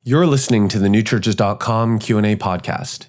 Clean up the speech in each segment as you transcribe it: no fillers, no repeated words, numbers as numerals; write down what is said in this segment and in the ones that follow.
You're listening to the newchurches.com Q&A podcast.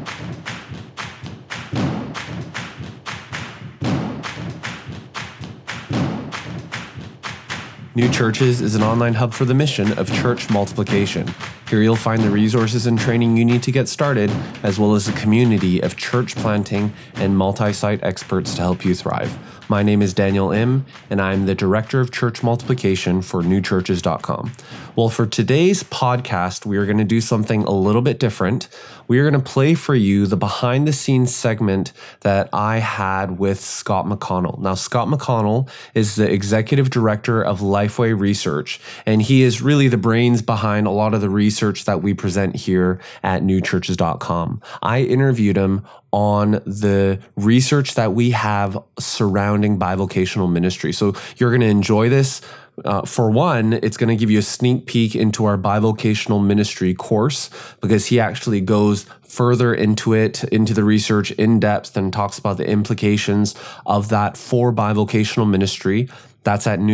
New Churches is an online hub for the mission of church multiplication. Here you'll find the resources and training you need to get started, as well as a community of church planting and multi-site experts to help you thrive. My name is Daniel Im, and I'm the Director of Church Multiplication for newchurches.com. Well, for today's podcast, we are going to do something a little bit different. We are going to play for you the behind-the-scenes segment that I had with Scott McConnell. Now, Scott McConnell is the Executive Director of Lifeway Research, and he is really the brains behind a lot of the research that we present here at newchurches.com. I interviewed him on the research that we have surrounding bivocational ministry. So you're going to enjoy this. For one, it's going to give you a sneak peek into our bivocational ministry course, because he actually goes further into it, into the research in depth, and talks about the implications of that for bivocational ministry. That's at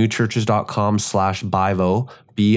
newchurches.com/bivo,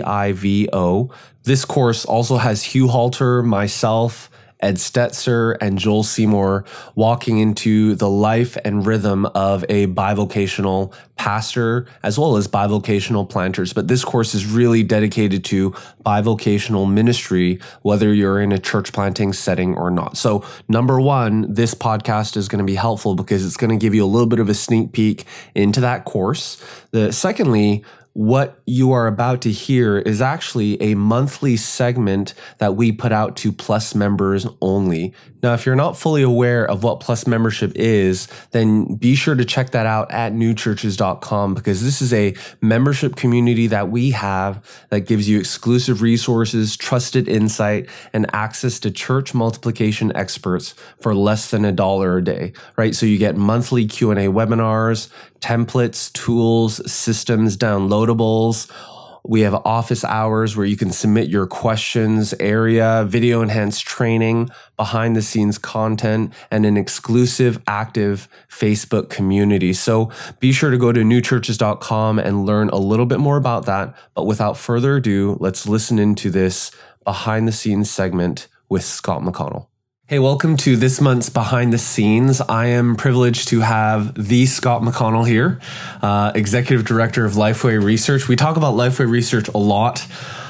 B-I-V-O. This course also has Hugh Halter, myself, Ed Stetzer, and Joel Seymour walking into the life and rhythm of a bivocational pastor, as well as bivocational planters. But this course is really dedicated to bivocational ministry, whether you're in a church planting setting or not. So number one, this podcast is going to be helpful because it's going to give you a little bit of a sneak peek into that course. Secondly, what you are about to hear is actually a monthly segment that we put out to Plus members only. Now, if you're not fully aware of what Plus membership is, then be sure to check that out at newchurches.com, because this is a membership community that we have that gives you exclusive resources, trusted insight, and access to church multiplication experts for less than $1 a day, right? So you get monthly Q&A webinars, templates, tools, systems, downloadables. We have office hours where you can submit your questions, area, video enhanced training, behind the scenes content, and an exclusive active Facebook community. So be sure to go to newchurches.com and learn a little bit more about that. But without further ado, let's listen into this behind the scenes segment with Scott McConnell. Hey, welcome to this month's Behind the Scenes. I am privileged to have the Scott McConnell here, Executive Director of Lifeway Research. We talk about Lifeway Research a lot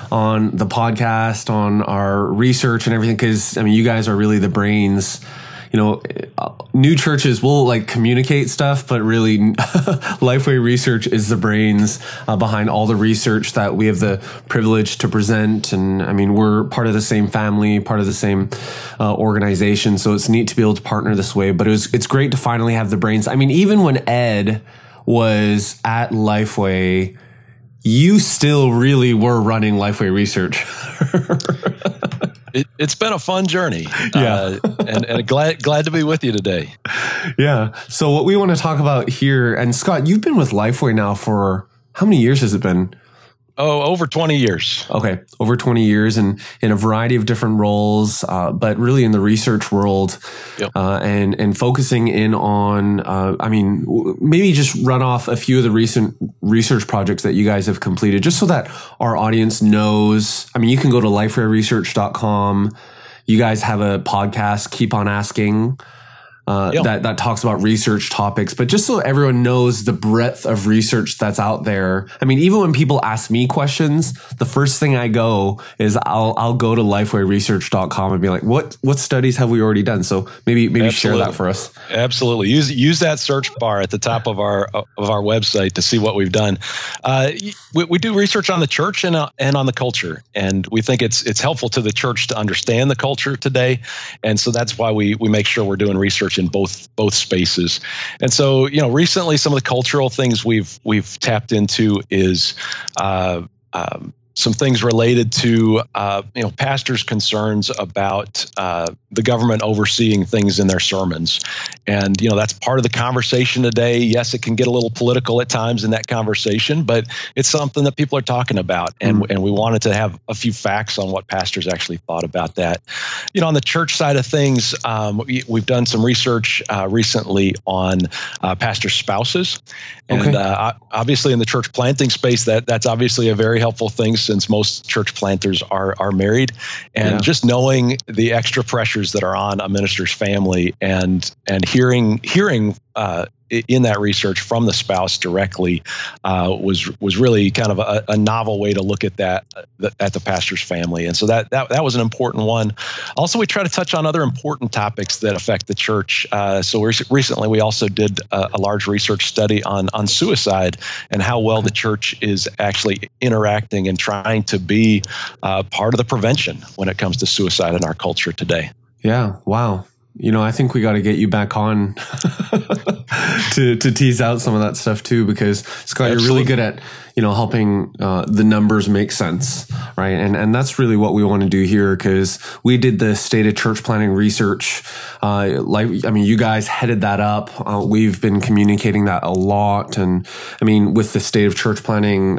on the podcast, on our research and everything, because, I mean, you guys are really the brains. You know, new churches will like communicate stuff, but really Lifeway Research is the brains behind all the research that we have the privilege to present. And I mean, we're part of the same family, part of the same organization. So it's neat to be able to partner this way, but it's great to finally have the brains. I mean, even when Ed was at Lifeway, you still really were running Lifeway Research. It's been a fun journey, and glad to be with you today. Yeah. So what we want to talk about here, and Scott, you've been with Lifeway now for how many years has it been? Oh, over 20 years. Okay. Over 20 years, and in a variety of different roles, but really in the research world. Yep. And focusing in on, I mean, maybe just run off a few of the recent research projects that you guys have completed, just so that our audience knows. I mean, you can go to lifewayresearch.com. You guys have a podcast, Keep On Asking, that talks about research topics, but just so everyone knows the breadth of research that's out there. I mean, even when people ask me questions, the first thing I go is I'll go to lifewayresearch.com and be like, what studies have we already done? So maybe share that for us. Absolutely. Use that search bar at the top of our website to see what we've done. We do research on the church and on the culture, and we think it's helpful to the church to understand the culture today. And so that's why we make sure we're doing research in both spaces. And so, you know, recently some of the cultural things we've tapped into is some things related to pastors' concerns about the government overseeing things in their sermons, and that's part of the conversation today. Yes, it can get a little political at times in that conversation, but it's something that people are talking about, and we wanted to have a few facts on what pastors actually thought about that. On the church side of things, we've done some research recently on pastor spouses, and obviously in the church planting space, that's obviously a very helpful thing. since most church planters are married, and just knowing the extra pressures that are on a minister's family, and hearing in that research from the spouse directly was really kind of a novel way to look at that at the pastor's family. And so that was an important one. Also, we try to touch on other important topics that affect the church. So recently we also did a large research study on suicide and how well the church is actually interacting and trying to be part of the prevention when it comes to suicide in our culture today. Yeah. Wow. I think we got to get you back on to tease out some of that stuff too, because Scott, you're really good at, helping the numbers make sense, right? And that's really what we want to do here, because we did the state of church planting research. You guys headed that up. We've been communicating that a lot. And with the state of church planting,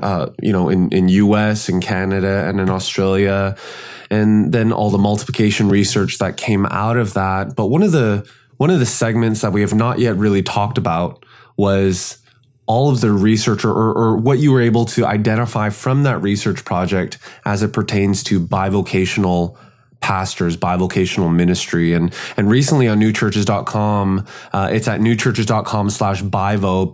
in US and Canada and in Australia, and then all the multiplication research that came out of that. But one of the segments that we have not yet really talked about was all of the research or what you were able to identify from that research project as it pertains to bivocational pastors, bivocational ministry. And recently on newchurches.com, it's at newchurches.com/bivo,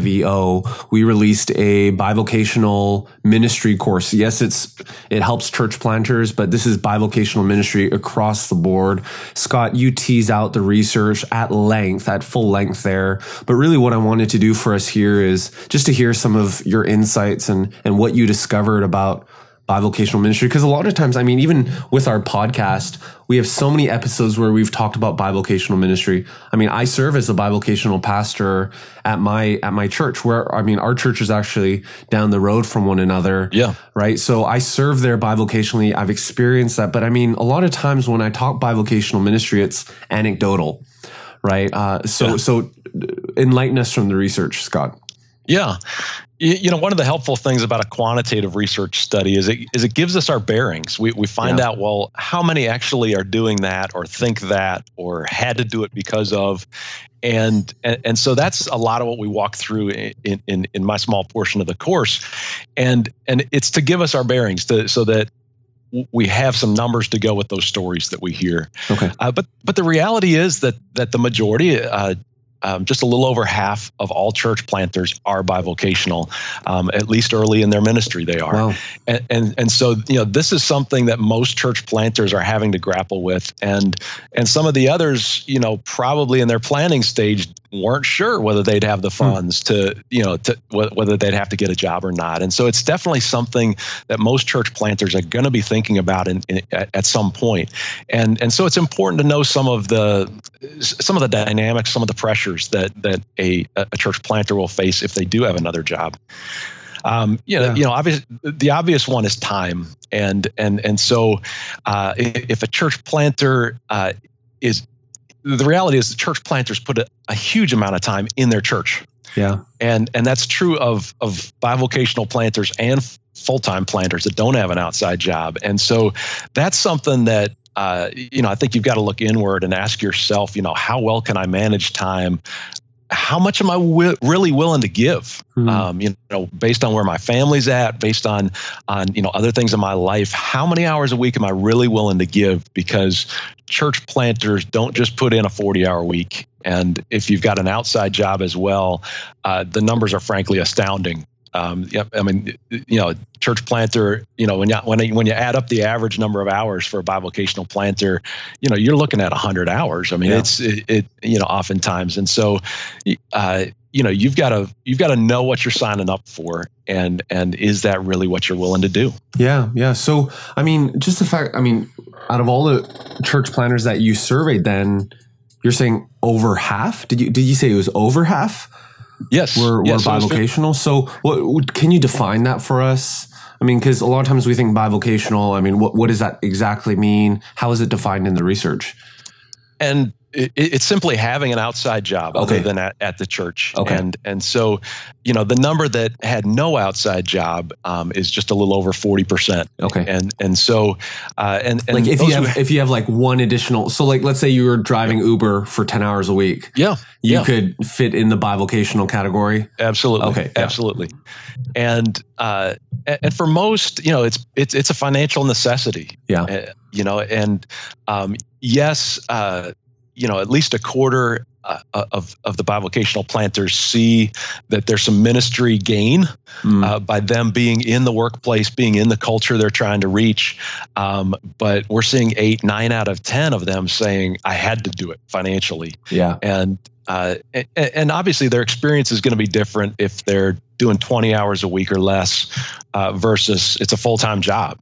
BIVO. We released a bivocational ministry course. Yes, it helps church planters, but this is bivocational ministry across the board. Scott, you tease out the research at full length there. But really what I wanted to do for us here is just to hear some of your insights and what you discovered about bivocational ministry, because a lot of times, even with our podcast, we have so many episodes where we've talked about bivocational ministry. I serve as a bivocational pastor at my church, where our church is actually down the road from one another. Yeah. Right. So I serve there bivocationally. I've experienced that, but a lot of times when I talk bivocational ministry, it's anecdotal, right? So enlighten us from the research, Scott. Yeah. One of the helpful things about a quantitative research study is it gives us our bearings. We find out, well, how many actually are doing that or think that or had to do it because of, and so that's a lot of what we walk through in my small portion of the course, and it's to give us our bearings so that we have some numbers to go with those stories that we hear. Okay. But the reality is that the majority, just a little over half of all church planters are bivocational, at least early in their ministry they are. Wow. And so, this is something that most church planters are having to grapple with. And some of the others, probably in their planning stage weren't sure whether they'd have the funds to whether they'd have to get a job or not. And so it's definitely something that most church planters are going to be thinking about at some point. And so it's important to know some of the dynamics, some of the pressures that a church planter will face if they do have another job. Obviously, the obvious one is time, and so if a church planter the reality is the church planters put a huge amount of time in their church. Yeah, and that's true of bivocational planters and full-time planters that don't have an outside job, and so that's something that. I think you've got to look inward and ask yourself, how well can I manage time? How much am I really willing to give? Based on where my family's at, based on other things in my life, how many hours a week am I really willing to give? Because church planters don't just put in a 40-hour week. And if you've got an outside job as well, the numbers are frankly astounding. Church planter, when you add up the average number of hours for a bivocational planter, you're looking at 100 hours. It's oftentimes. And so, you've got to know what you're signing up for, and is that really what you're willing to do? Yeah. Yeah. So, just the fact, out of all the church planters that you surveyed, then you're saying over half? Did you say it was over half? Yes. We're bivocational. So what can you define that for us? Because a lot of times we think bivocational. What does that exactly mean? How is it defined in the research? And It's simply having an outside job other than at the church. Okay. And so, the number that had no outside job is just a little over 40%. Okay. And so, and like if you have like one additional, so like let's say you were driving Uber for 10 hours a week. Yeah. You could fit in the bivocational category. Absolutely. Okay. Absolutely. And for most, it's a financial necessity. Yeah. Yes, at least a quarter of the bivocational planters see that there's some ministry gain by them being in the workplace, being in the culture they're trying to reach. But we're seeing 8, 9 out of 10 of them saying, I had to do it financially. Yeah. And obviously their experience is going to be different if they're doing 20 hours a week or less versus it's a full-time job.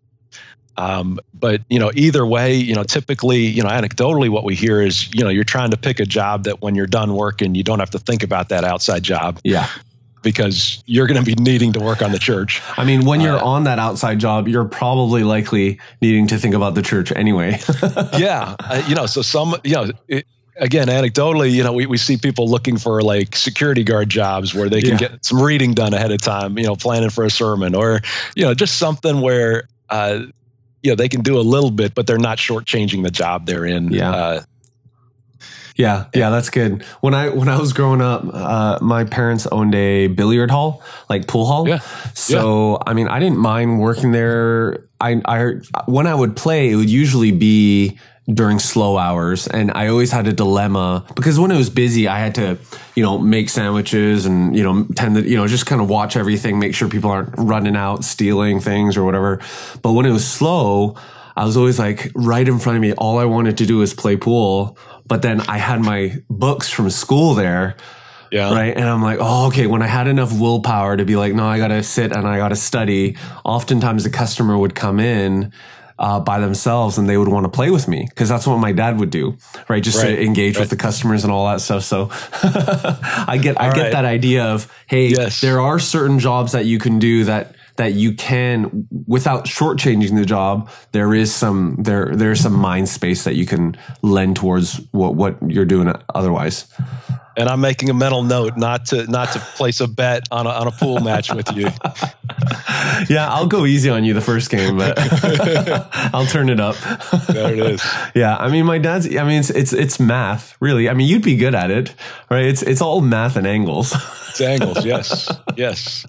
But either way, typically, anecdotally, what we hear is, you're trying to pick a job that when you're done working, you don't have to think about that outside job. Yeah. Because you're going to be needing to work on the church. I mean, when you're on that outside job, you're probably likely needing to think about the church anyway. Yeah. So some, again, anecdotally, we see people looking for like security guard jobs where they can get some reading done ahead of time, planning for a sermon or, just something where, they can do a little bit, but they're not shortchanging the job they're in. Yeah. Yeah, that's good. When I was growing up, my parents owned a billiard hall, like pool hall. Yeah. So, I mean, I didn't mind working there. When I would play, it would usually be during slow hours. And I always had a dilemma because when it was busy, I had to, make sandwiches and, tend to, just kind of watch everything, make sure people aren't running out, stealing things or whatever. But when it was slow, I was always like right in front of me. All I wanted to do was play pool. But then I had my books from school there. Yeah. Right. And I'm like, oh, okay. When I had enough willpower to be like, no, I got to sit and I got to study. Oftentimes the customer would come in by themselves and they would want to play with me because that's what my dad would do, right? Just to engage with the customers and all that stuff. So I get that idea of, hey, there are certain jobs that you can do that you can, without shortchanging the job, there's some mind space that you can lend towards what you're doing otherwise. And I'm making a mental note not to place a bet on a pool match with you. Yeah, I'll go easy on you the first game, but I'll turn it up. There it is. Yeah, I mean, it's math, really. I mean, you'd be good at it, right? It's all math and angles. It's angles, yes.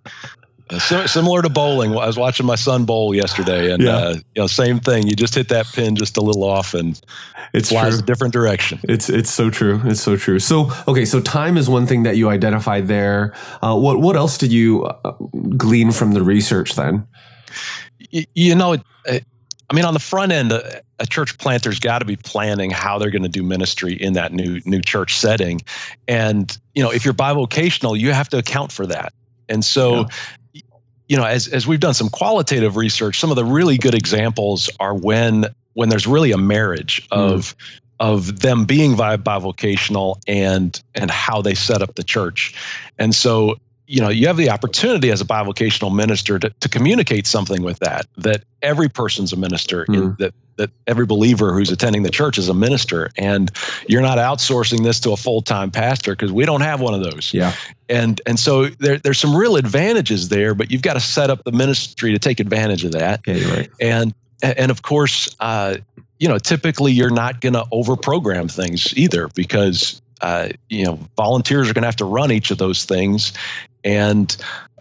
Similar to bowling. I was watching my son bowl yesterday, and same thing. You just hit that pin just a little off, and it flies a different direction. It's so true. It's so true. So okay, so time is one thing that you identified there. What else did you glean from the research then? I mean, on the front end, a church planter's got to be planning how they're going to do ministry in that new church setting, and if you're bivocational, you have to account for that, and so. Yeah. As we've done some qualitative research, some of the really good examples are when there's really a marriage of them being bivocational and how they set up the church. And so, you have the opportunity as a bivocational minister to communicate something with that every person's a minister, that every believer who's attending the church is a minister, and you're not outsourcing this to a full-time pastor because we don't have one of those. Yeah. And so there's some real advantages there, but you've got to set up the ministry to take advantage of that. Okay, right. And of course, typically you're not going to over-program things either because, volunteers are going to have to run each of those things. And,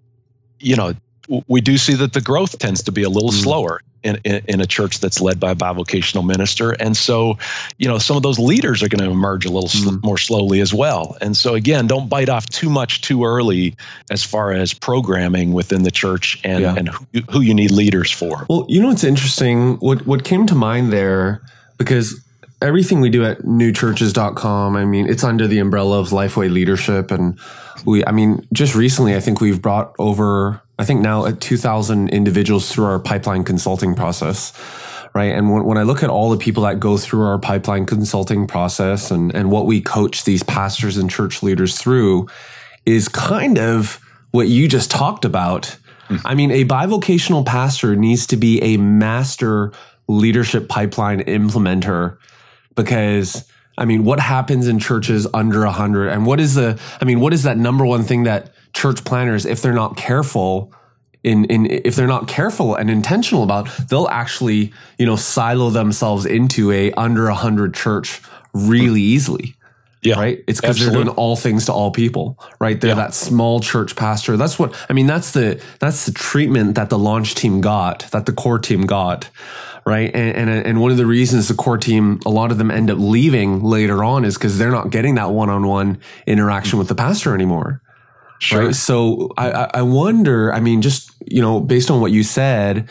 we do see that the growth tends to be a little slower in a church that's led by a bivocational minister. And so, some of those leaders are going to emerge a little more slowly as well. And so again, don't bite off too much too early as far as programming within the church and who you need leaders for. Well, it's interesting. What came to mind there, because everything we do at newchurches.com, I mean, it's under the umbrella of Lifeway Leadership. And just recently, I think we've brought over, now at 2,000 individuals through our pipeline consulting process, right? And when I look at all the people that go through our pipeline consulting process and what we coach these pastors and church leaders through is kind of what you just talked about. I mean, a bivocational pastor needs to be a master leadership pipeline implementer because I mean, what happens in churches under 100? And what is that number one thing that church planners, if they're not careful, if they're not careful and intentional about, they'll actually, silo themselves into a under 100 church really easily. Yeah. Right. It's because they're doing all things to all people, right? They're that small church pastor. That's the treatment that the launch team got, that the core team got. Right. And one of the reasons the core team, a lot of them end up leaving later on is because they're not getting that one-on-one interaction with the pastor anymore. Sure. Right. So I wonder, just, based on what you said,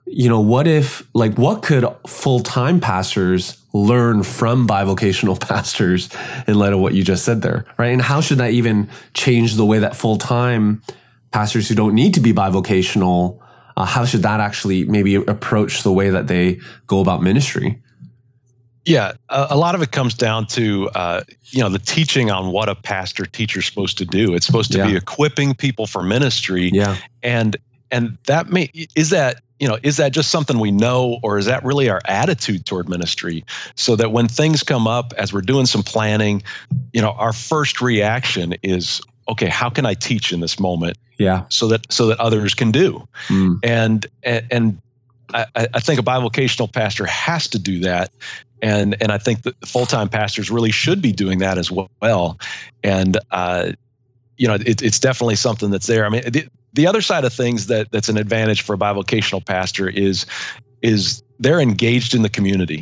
what could full-time pastors learn from bivocational pastors in light of what you just said there, right? And how should that even change the way that full-time pastors who don't need to be bivocational, how should that actually maybe approach the way that they go about ministry? Yeah, a lot of it comes down to the teaching on what a pastor teacher is supposed to do. It's supposed to be equipping people for ministry. Yeah, and that is that just something we know, or is that really our attitude toward ministry? So that when things come up as we're doing some planning, our first reaction is, okay, how can I teach in this moment? Yeah, so that others can do. And I think a bivocational pastor has to do that. And I think that full-time pastors really should be doing that as well. And it's definitely something that's there. I mean, the other side of things that's an advantage for a bivocational pastor is they're engaged in the community.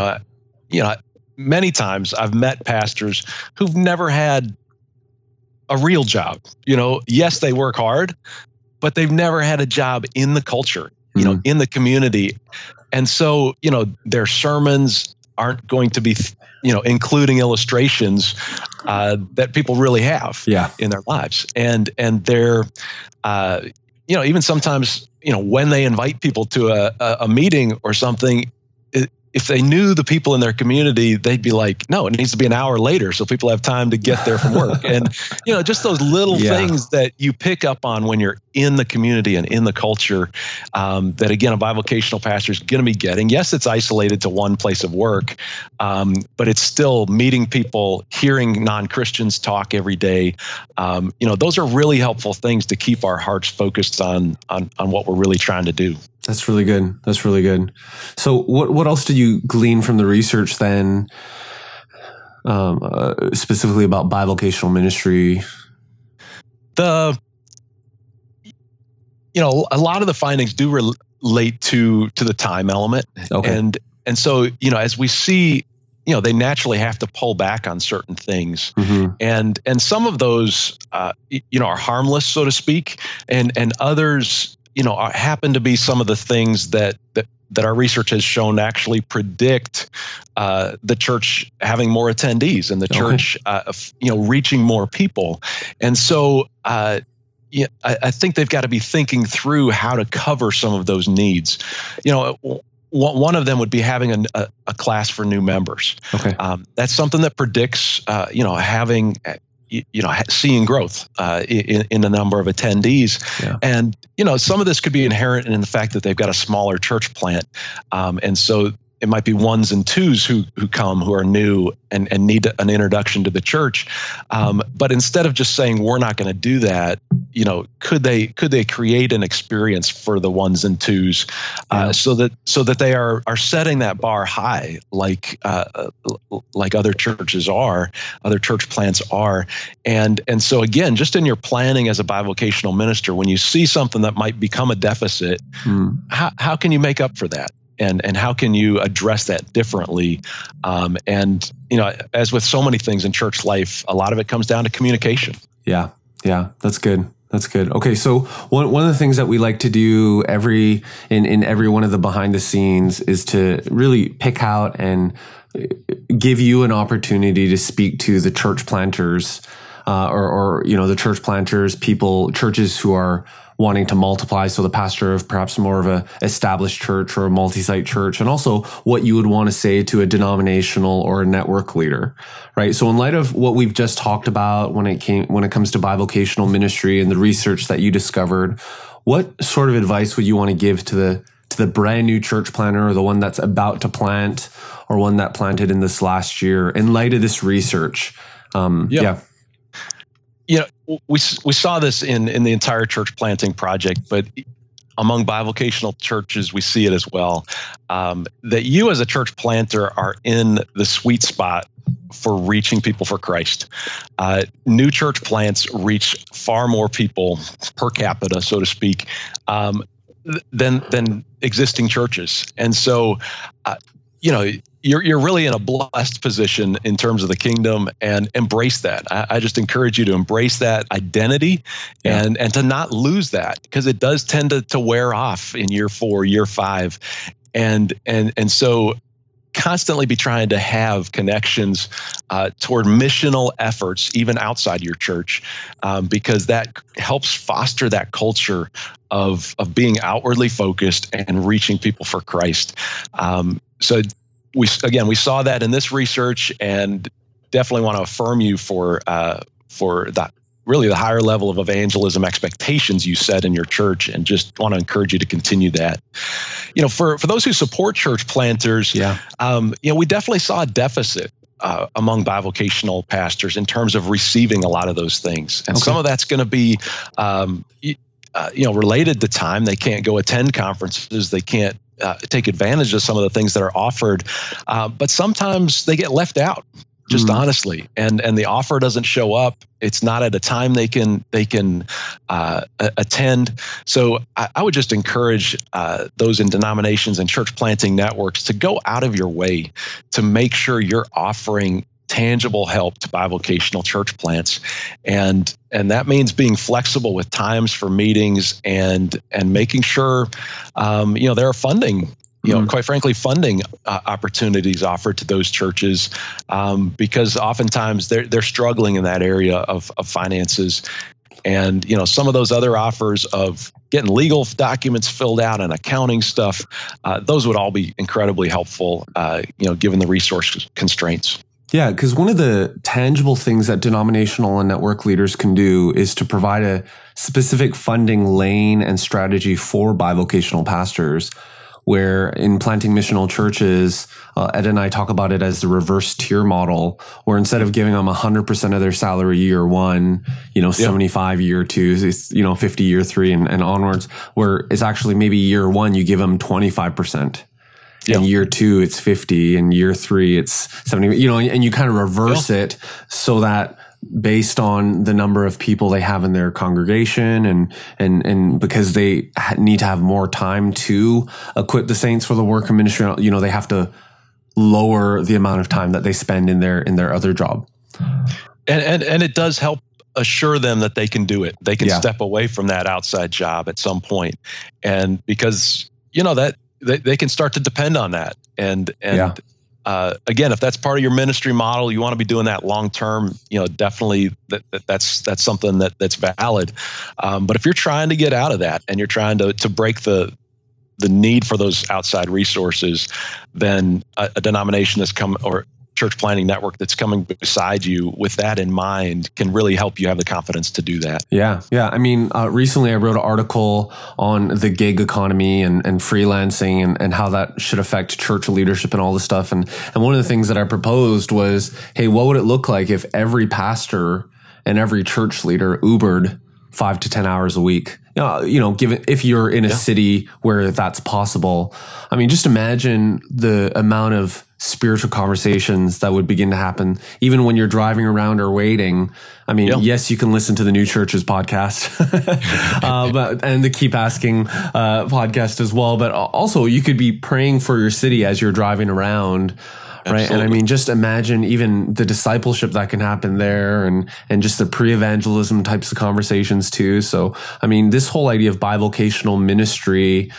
Many times I've met pastors who've never had a real job. Yes, they work hard, but they've never had a job in the culture, in the community. And so, their sermons aren't going to be, including illustrations that people really have in their lives. And they're, even sometimes, when they invite people to a meeting or something, if they knew the people in their community, they'd be like, no, it needs to be an hour later so people have time to get there from work. And, just those little things that you pick up on when you're in the community and in the culture, that again, a bivocational pastor is going to be getting. Yes, it's isolated to one place of work, but it's still meeting people, hearing non-Christians talk every day. Those are really helpful things to keep our hearts focused on what we're really trying to do. That's really good. That's really good. So what else did you glean from the research then, specifically about bivocational ministry? A lot of the findings do relate to the time element. Okay. And so, as we see, they naturally have to pull back on certain things. Mm-hmm. And some of those, are harmless, so to speak, and others, happen to be some of the things that our research has shown actually predict the church having more attendees and the church, reaching more people. And so, I think they've got to be thinking through how to cover some of those needs. One of them would be having a class for new members. Okay, that's something that predicts, having. Seeing growth in the number of attendees. Yeah. And, some of this could be inherent in the fact that they've got a smaller church plant. And so it might be ones and twos who come, who are new and need an introduction to the church. But instead of just saying, we're not going to do that, could they create an experience for the ones and twos so that they are setting that bar high, like other churches are, other church plants are. And so again, just in your planning as a bivocational minister, when you see something that might become a deficit, how can you make up for that? And how can you address that differently? And as with so many things in church life, a lot of it comes down to communication. Yeah, that's good. That's good. Okay, so one of the things that we like to do in every one of the behind the scenes is to really pick out and give you an opportunity to speak to the church planters, or the church planters, churches who are wanting to multiply. So the pastor of perhaps more of a established church or a multi-site church, and also what you would want to say to a denominational or a network leader, right? So in light of what we've just talked about when it comes to bivocational ministry and the research that you discovered, what sort of advice would you want to give to the the brand new church planter or the one that's about to plant or one that planted in this last year in light of this research? Yeah. We saw this in the entire church planting project, but among bivocational churches, we see it as well. That you as a church planter are in the sweet spot for reaching people for Christ. New church plants reach far more people per capita, so to speak, than existing churches. And so, you're really in a blessed position in terms of the kingdom, and embrace that. I just encourage you to embrace that identity and to not lose that, because it does tend to wear off in year 4, year 5. And so constantly be trying to have connections toward missional efforts, even outside your church, because that helps foster that culture of being outwardly focused and reaching people for Christ. So we saw that in this research, and definitely want to affirm you for that. Really, the higher level of evangelism expectations you set in your church, and just want to encourage you to continue that. For those who support church planters, we definitely saw a deficit among bivocational pastors in terms of receiving a lot of those things, and some of that's going to be, related to time. They can't go attend conferences. They can't take advantage of some of the things that are offered, but sometimes they get left out. Just honestly, and the offer doesn't show up. It's not at a time they can attend. So I would just encourage those in denominations and church planting networks to go out of your way to make sure you're offering tangible help to bivocational church plants, and that means being flexible with times for meetings, and making sure there are funding. Quite frankly, funding opportunities offered to those churches, because oftentimes they're struggling in that area of finances. And, some of those other offers of getting legal documents filled out and accounting stuff, those would all be incredibly helpful, given the resource constraints. Yeah, because one of the tangible things that denominational and network leaders can do is to provide a specific funding lane and strategy for bivocational pastors, where in planting missional churches, Ed and I talk about it as the reverse tier model, where instead of giving them 100% of their salary year 1, 75 year 2, 50 year 3 and onwards, where it's actually maybe year 1, you give them 25%. In year 2, it's 50. In year 3, it's 70, and you kind of reverse it so that based on the number of people they have in their congregation and because they need to have more time to equip the saints for the work of ministry, they have to lower the amount of time that they spend in their other job. And it does help assure them that they can do it. They can step away from that outside job at some point. And because, that they can start to depend on that. And again, if that's part of your ministry model, you want to be doing that long term. Definitely that's something that's valid. But if you're trying to get out of that and you're trying to break the need for those outside resources, then a denomination or church planting network that's coming beside you with that in mind can really help you have the confidence to do that. Yeah. I mean, recently I wrote an article on the gig economy and freelancing and how that should affect church leadership and all this stuff. And one of the things that I proposed was, hey, what would it look like if every pastor and every church leader Ubered 5 to 10 hours a week? Given if you're in a city where that's possible. I mean, just imagine the amount of spiritual conversations that would begin to happen, even when you're driving around or waiting. I mean, yes, you can listen to the New Churches podcast, and the Keep Asking podcast as well. But also, you could be praying for your city as you're driving around. Right. Absolutely. And I mean, just imagine even the discipleship that can happen there and just the pre-evangelism types of conversations too. So, I mean, this whole idea of bivocational ministry,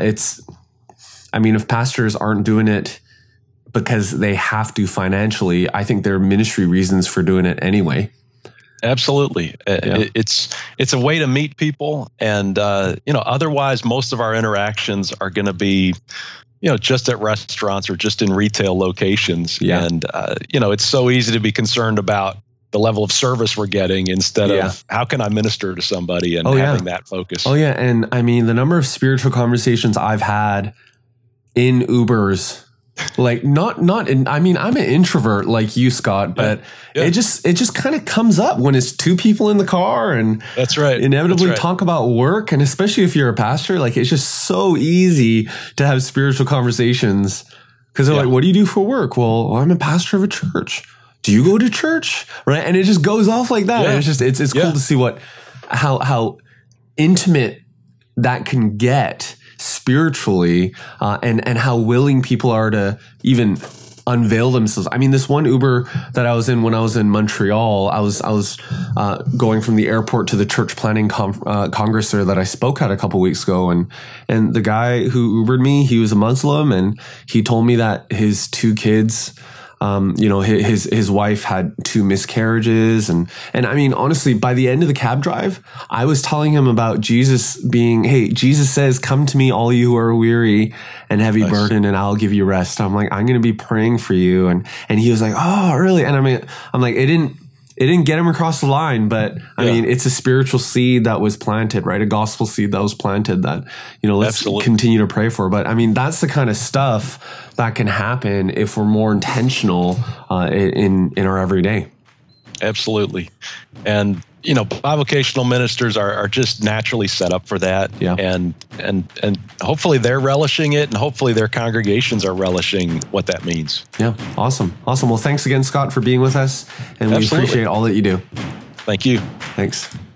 if pastors aren't doing it because they have to financially, I think there are ministry reasons for doing it anyway. Absolutely. It's a way to meet people. And, otherwise most of our interactions are going to be, just at restaurants or just in retail locations. Yeah. And, it's so easy to be concerned about the level of service we're getting instead of how can I minister to somebody and having that focus. Oh yeah. And I mean, the number of spiritual conversations I've had in Ubers, like I mean, I'm an introvert like you, Scott, but it just kind of comes up when it's two people in the car and that's right. Inevitably talk about work. And especially if you're a pastor, like it's just so easy to have spiritual conversations because they're like, what do you do for work? Well, I'm a pastor of a church. Do you go to church? Right. And it just goes off like that. And it's cool to see how intimate that can get spiritually, and how willing people are to even unveil themselves. I mean, this one Uber that I was in when I was in Montreal, I was going from the airport to the church planning congress there that I spoke at a couple weeks ago, and the guy who Ubered me, he was a Muslim, and he told me that his two kids, his wife had 2 miscarriages. And I mean, honestly, by the end of the cab drive, I was telling him about Jesus being, hey, Jesus says, come to me, all you who are weary and heavy burden, and I'll give you rest. I'm like, I'm going to be praying for you. And he was like, oh, really? And I mean, I'm like, it didn't get him across the line, but I mean, it's a spiritual seed that was planted, right? A gospel seed that was planted that, let's continue to pray for. But I mean, that's the kind of stuff that can happen if we're more intentional in our everyday. Absolutely. And, bivocational ministers are just naturally set up for that. Yeah. And hopefully they're relishing it, and hopefully their congregations are relishing what that means. Yeah. Awesome. Well, thanks again, Scott, for being with us. And we appreciate all that you do. Thank you. Thanks.